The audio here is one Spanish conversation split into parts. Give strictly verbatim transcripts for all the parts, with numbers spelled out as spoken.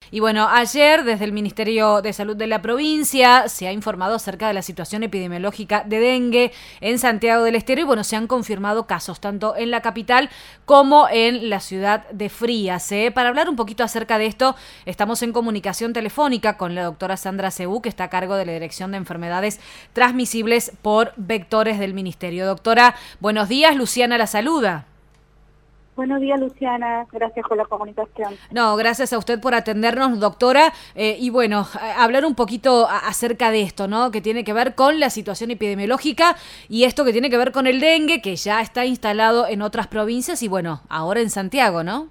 Y bueno, ayer desde el Ministerio de Salud de la provincia se ha informado acerca de la situación epidemiológica de dengue en Santiago del Estero y bueno, se han confirmado casos tanto en la capital como en la ciudad de Frías. ¿eh? Para hablar un poquito acerca de esto, estamos en comunicación telefónica con la doctora Sandra Cebú, que está a cargo de la Dirección de Enfermedades Transmisibles por Vectores del Ministerio. Doctora, buenos días, Luciana la saluda. Buenos días, Luciana. Gracias por la comunicación. No, gracias a usted por atendernos, doctora. Eh, y bueno, a, hablar un poquito a, acerca de esto, ¿no? Que tiene que ver con la situación epidemiológica y esto que tiene que ver con el dengue, que ya está instalado en otras provincias y bueno, ahora en Santiago, ¿no?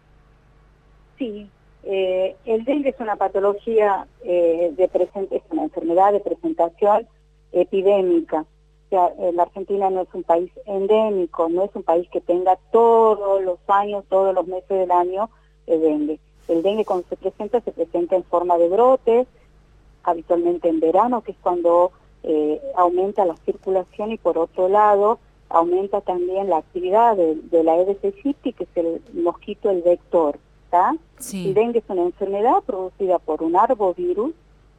Sí, eh, el dengue es una patología, eh, de presente, es una enfermedad de presentación epidémica. O sea, la Argentina no es un país endémico, no es un país que tenga todos los años, todos los meses del año el dengue. El dengue cuando se presenta, se presenta en forma de brotes, habitualmente en verano, que es cuando eh, aumenta la circulación y por otro lado aumenta también la actividad de, de la Aedes aegypti, que es el mosquito, el vector. ¿Tá? Sí. El dengue es una enfermedad producida por un arbovirus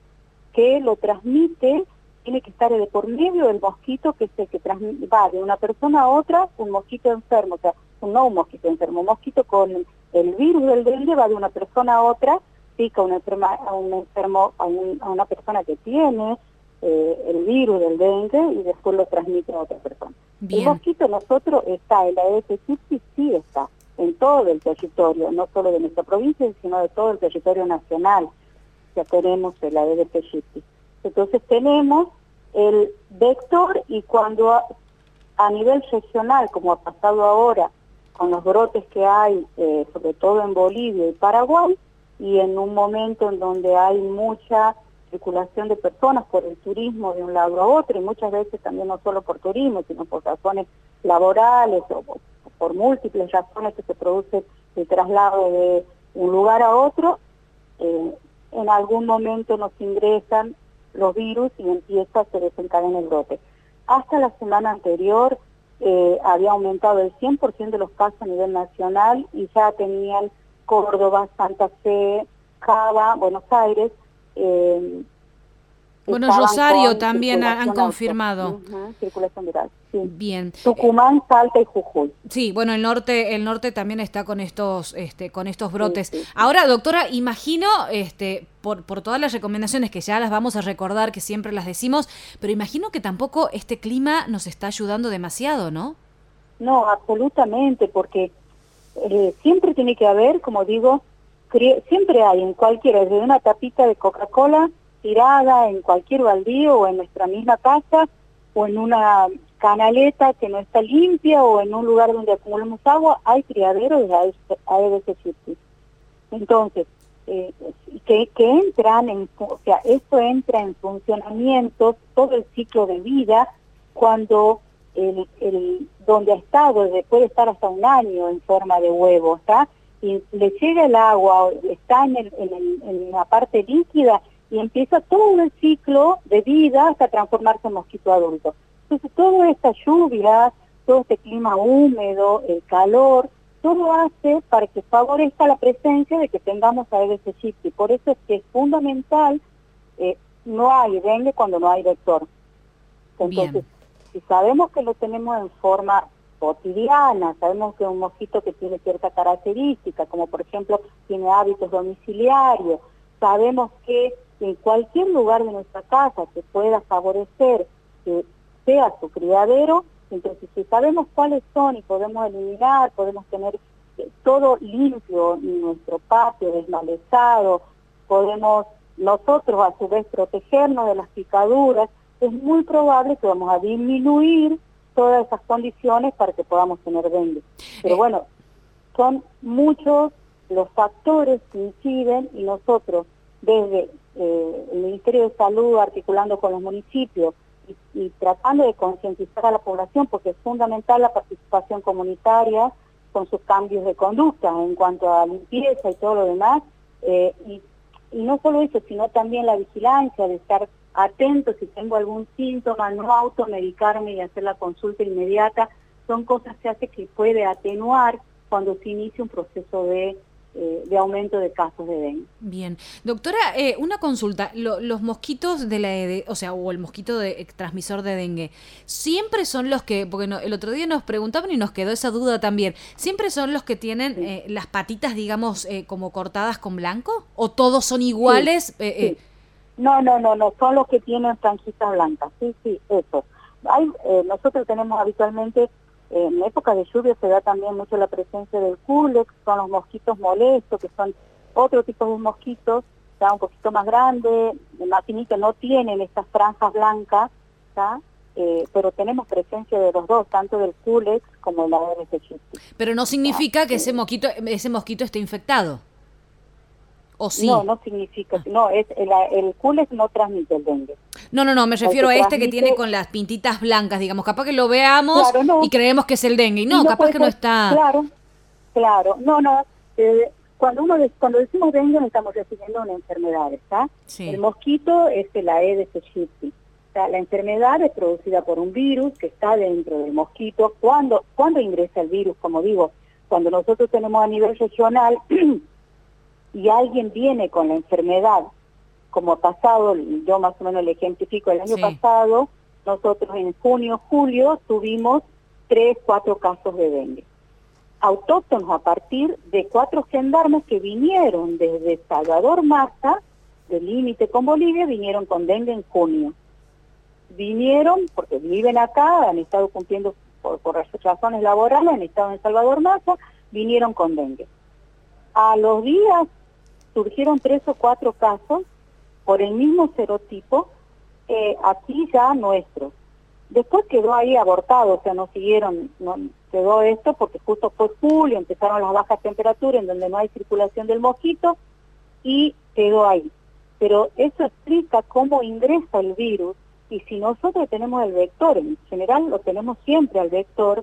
que lo transmite. Tiene que estar de por medio del mosquito, que es el que va de una persona a otra, un mosquito enfermo, o sea, no un mosquito enfermo, un mosquito con el virus del dengue va de una persona a otra, pica una enferma, a un enfermo, a, un, a una persona que tiene eh, el virus del dengue y después lo transmite a otra persona. Bien. El mosquito nosotros está, en la Aedes aegypti sí está, en todo el territorio, no solo de nuestra provincia, sino de todo el territorio nacional, ya tenemos el Aedes aegypti. Entonces tenemos el vector y cuando a, a nivel regional, como ha pasado ahora con los brotes que hay, eh, sobre todo en Bolivia y Paraguay, y en un momento en donde hay mucha circulación de personas por el turismo de un lado a otro, y muchas veces también no solo por turismo, sino por razones laborales o por, por múltiples razones que se produce el traslado de un lugar a otro, eh, en algún momento nos ingresan los virus y empieza a se desencadena el brote. Hasta la semana anterior eh, había aumentado el cien por ciento de los casos a nivel nacional y ya tenían Córdoba, Santa Fe, Cava, Buenos Aires. Eh, Bueno, Rosario también han confirmado. Uh-huh, circulación viral, sí. Bien. Tucumán, Salta y Jujuy. Sí, bueno, el norte, el norte también está con estos, este, con estos brotes. Sí, sí, sí. Ahora, doctora, imagino, este, por, por todas las recomendaciones que ya las vamos a recordar, que siempre las decimos, pero imagino que tampoco este clima nos está ayudando demasiado, ¿no? No, absolutamente, porque eh, siempre tiene que haber, como digo, siempre hay en cualquiera, desde una tapita de Coca-Cola tirada en cualquier baldío o en nuestra misma casa o en una canaleta que no está limpia o en un lugar donde acumulamos agua, hay criaderos de Aedes aegypti. Entonces, eh, que, que entran en, o sea, esto entra en funcionamiento todo el ciclo de vida cuando el, el donde ha estado, puede estar hasta un año en forma de huevo, ¿está? Y le llega el agua, está en, el, en, el, en la parte líquida y empieza todo el ciclo de vida hasta transformarse en mosquito adulto. Entonces, toda esta lluvia, todo este clima húmedo, el calor, todo hace para que favorezca la presencia de que tengamos Aedes aegypti. Por eso es que es fundamental, eh, no hay dengue cuando no hay vector. Entonces, bien, si sabemos que lo tenemos en forma cotidiana, sabemos que es un mosquito que tiene cierta característica, como por ejemplo tiene hábitos domiciliarios, sabemos que en cualquier lugar de nuestra casa que pueda favorecer que sea su criadero, entonces si sabemos cuáles son y podemos eliminar, podemos tener eh, todo limpio en nuestro patio, desmalezado, podemos nosotros a su vez protegernos de las picaduras, es muy probable que vamos a disminuir todas esas condiciones para que podamos tener dengue. Pero bueno, son muchos los factores que inciden y nosotros desde eh, el Ministerio de Salud articulando con los municipios y, y tratando de concientizar a la población, porque es fundamental la participación comunitaria con sus cambios de conducta en cuanto a limpieza y todo lo demás, eh, y, y no solo eso, sino también la vigilancia de estar atento si tengo algún síntoma, no automedicarme y hacer la consulta inmediata, son cosas que hace que puede atenuar cuando se inicia un proceso de eh, de aumento de casos de dengue. Bien. Doctora, eh, una consulta. Lo, los mosquitos de la de, o sea, o el mosquito de, transmisor de dengue, ¿siempre son los que, porque no, el otro día nos preguntaban y nos quedó esa duda también, ¿siempre son los que tienen Sí. eh, las patitas, digamos, eh, como cortadas con blanco? ¿O todos son iguales? Sí, Eh, sí. eh. No, no, no, no, son los que tienen franjitas blancas, sí, sí, eso. Hay, eh, nosotros tenemos habitualmente, eh, en época de lluvia se da también mucho la presencia del culex, son los mosquitos molestos, que son otro tipo de mosquitos, ya un poquito más grandes, más finitos, no tienen estas franjas blancas, ¿ya? Eh, pero tenemos presencia de los dos, tanto del culex como el Aedes aegypti. Pero no significa ¿Ya? que Eh, ese mosquito, ese mosquito esté infectado. ¿O sí? No, no significa, no, es el, el culex no transmite el dengue. No, no, no, me refiero El que a este que transmite, tiene con las pintitas blancas, digamos, capaz que lo veamos claro, no, y creemos que es el dengue. Y y no, no capaz puede que no ser, está. claro, claro, no, no, eh, cuando uno de- cuando decimos dengue nos estamos refiriendo a una enfermedad, ¿está? Sí. El mosquito es el Aedes aegypti. O sea, la enfermedad es producida por un virus que está dentro del mosquito. ¿Cuándo, cuando ingresa el virus? Como digo, cuando nosotros tenemos a nivel regional y alguien viene con la enfermedad, como ha pasado, yo más o menos le ejemplifico, el año Sí. pasado, nosotros en junio, julio, tuvimos tres, cuatro casos de dengue. Autóctonos a partir de cuatro gendarmes que vinieron desde Salvador Massa, del límite con Bolivia, vinieron con dengue en junio. Vinieron porque viven acá, han estado cumpliendo por, por razones laborales, han estado en Salvador Massa, vinieron con dengue. A los días surgieron tres o cuatro casos por el mismo serotipo, eh, aquí ya nuestro. Después quedó ahí abortado, o sea, no siguieron, no quedó esto porque justo fue julio, empezaron las bajas temperaturas en donde no hay circulación del mosquito y quedó ahí. Pero eso explica cómo ingresa el virus y si nosotros tenemos el vector, en general lo tenemos siempre al vector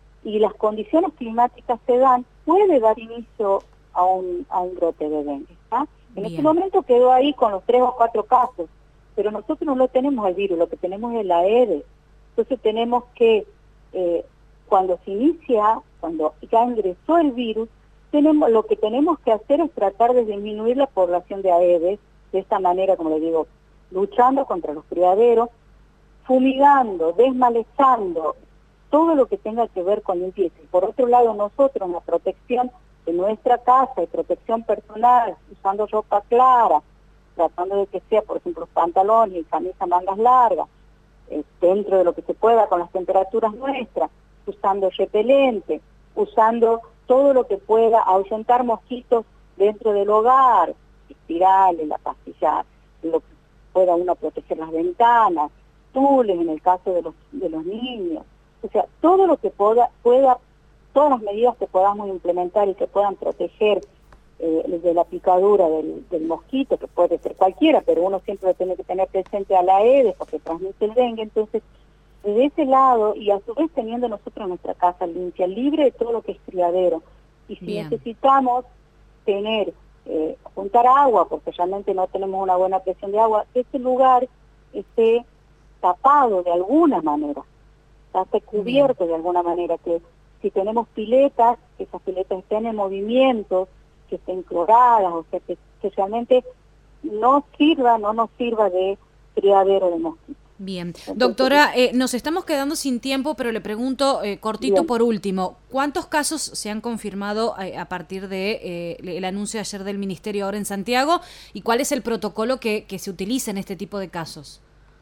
y las condiciones climáticas se dan, puede dar inicio a un, a un brote de dengue, ¿está? En Bien. este momento quedó ahí con los tres o cuatro casos, pero nosotros no lo tenemos al virus, lo que tenemos es el Aedes. Entonces tenemos que, eh, cuando se inicia, cuando ya ingresó el virus, tenemos lo que tenemos que hacer es tratar de disminuir la población de Aedes, de esta manera, como les digo, luchando contra los criaderos, fumigando, desmalezando, todo lo que tenga que ver con limpieza. Y por otro lado, nosotros en la protección de nuestra casa y protección personal, usando ropa clara, tratando de que sea, por ejemplo, pantalones y camisa mangas largas, eh, dentro de lo que se pueda con las temperaturas nuestras, usando repelente, usando todo lo que pueda ahuyentar mosquitos dentro del hogar, espirales, la pastilla, lo que pueda uno proteger las ventanas, tules en el caso de los, de los niños, o sea, todo lo que pueda, pueda todas las medidas que podamos implementar y que puedan proteger eh, de la picadura del, del mosquito, que puede ser cualquiera, pero uno siempre tiene que tener presente a la Aedes porque transmite el dengue. Entonces, desde ese lado, y a su vez teniendo nosotros nuestra casa limpia, libre de todo lo que es criadero, y si Bien. necesitamos tener, eh, juntar agua, porque realmente no tenemos una buena presión de agua, que ese lugar esté tapado de alguna manera, esté cubierto de alguna manera, que si tenemos piletas, que esas piletas estén en movimiento, que estén cloradas, o sea, que, que realmente no sirva, no nos sirva de criadero de mosquitos. Bien. Entonces, Doctora, eh, nos estamos quedando sin tiempo, pero le pregunto, eh, cortito bien. por último, ¿cuántos casos se han confirmado eh, a partir de eh, el anuncio ayer del Ministerio ahora en Santiago? ¿Y cuál es el protocolo que, que se utiliza en este tipo de casos?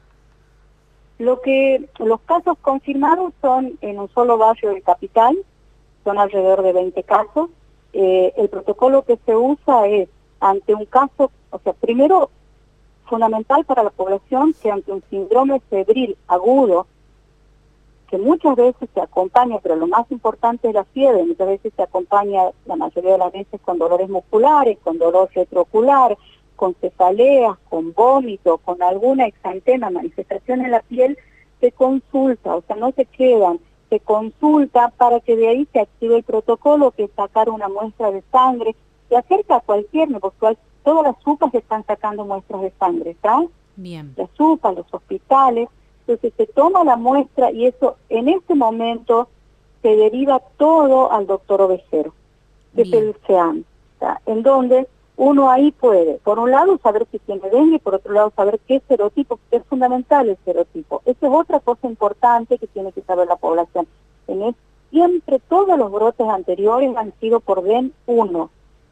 Lo que los casos confirmados son en un solo barrio de Capital, son alrededor de veinte casos. Eh, el protocolo que se usa es ante un caso, o sea, primero fundamental para la población que ante un síndrome febril agudo, que muchas veces se acompaña, pero lo más importante es la fiebre, muchas veces se acompaña la mayoría de las veces con dolores musculares, con dolor retroocular, con cefaleas, con vómito, con alguna exantema, manifestación en la piel, se consulta, o sea, no se quedan, se consulta para que de ahí se active el protocolo, que es sacar una muestra de sangre, se acerca a cualquier, porque todas las U P As están sacando muestras de sangre, ¿está? Bien. Las U P As, los hospitales, entonces se toma la muestra y eso en este momento se deriva todo al doctor Ovejero, que es el C E A M. ¿tá? En donde uno ahí puede, por un lado, saber si tiene dengue, por otro lado, saber qué serotipo, porque es fundamental el serotipo. Esa es otra cosa importante que tiene que saber la población. En el, siempre todos los brotes anteriores han sido por D E N uno.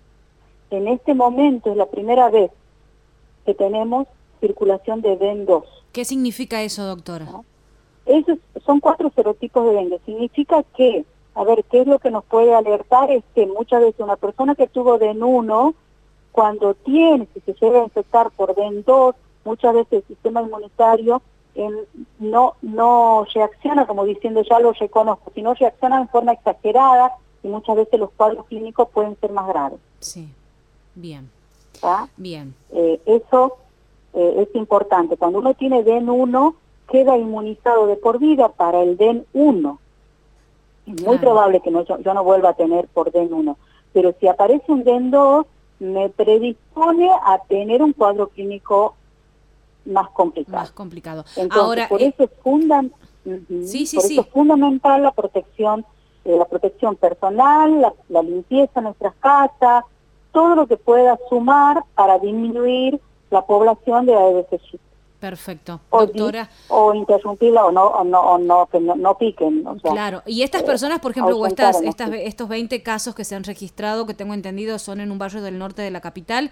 En este momento es la primera vez que tenemos circulación de D E N dos. ¿Qué significa eso, doctora? ¿No? Esos son cuatro serotipos de dengue. Significa que, a ver, ¿qué es lo que nos puede alertar? Es que muchas veces una persona que tuvo D E N uno, cuando tiene, si se llega a infectar por D E N dos, muchas veces el sistema inmunitario en, no, no reacciona como diciendo ya lo reconozco, sino reacciona en forma exagerada y muchas veces los cuadros clínicos pueden ser más graves. Sí, bien. ¿Tá? Bien. Eh, eso eh, es importante. Cuando uno tiene D E N uno, queda inmunizado de por vida para el D E N uno. Es muy Claro. probable que no, yo, yo no vuelva a tener por D E N uno. Pero si aparece un D E N dos, me predispone a tener un cuadro clínico más complicado. Más complicado. Entonces, Ahora, por eh, eso es funda- uh-huh, sí, sí, por sí. eso es fundamental la protección, eh, la protección personal, la, la limpieza de nuestras casas, todo lo que pueda sumar para disminuir la población de Aedes aegypti. Perfecto. O, Doctora. o interrumpirla o no, o no, o no, que no, no piquen. O sea, Claro, y estas eh, personas, por ejemplo, o ahuyentar estas, a los estas, estos veinte casos que se han registrado, que tengo entendido son en un barrio del norte de la capital,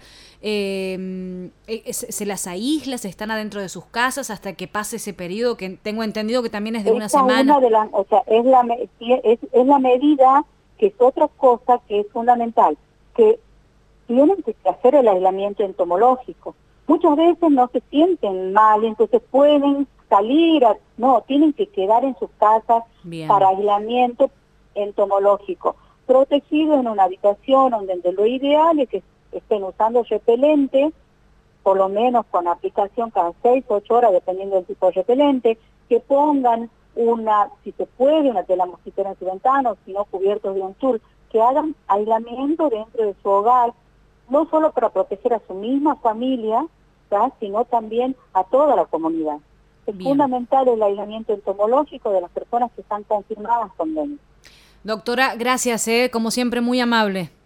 eh, eh, se, se las aísla, se están adentro de sus casas hasta que pase ese periodo, que tengo entendido que también es de una Esta semana. Una de las, o sea, es la, me- es, es la medida, que es otra cosa que es fundamental, que tienen que hacer el aislamiento entomológico. Muchas veces no se sienten mal, entonces pueden salir, a, no, tienen que quedar en sus casas. Bien. Para aislamiento entomológico, protegidos en una habitación donde lo ideal es que estén usando repelente, por lo menos con aplicación cada seis o ocho horas, dependiendo del tipo de repelente, que pongan una, si se puede, una tela mosquitera en su ventana, o si no, cubiertos de un tul, que hagan aislamiento dentro de su hogar, no solo para proteger a su misma familia, ¿tá? Sino también a toda la comunidad. Es Bien. fundamental el aislamiento entomológico de las personas que están confirmadas con dengue. Doctora, gracias, eh, como siempre, muy amable.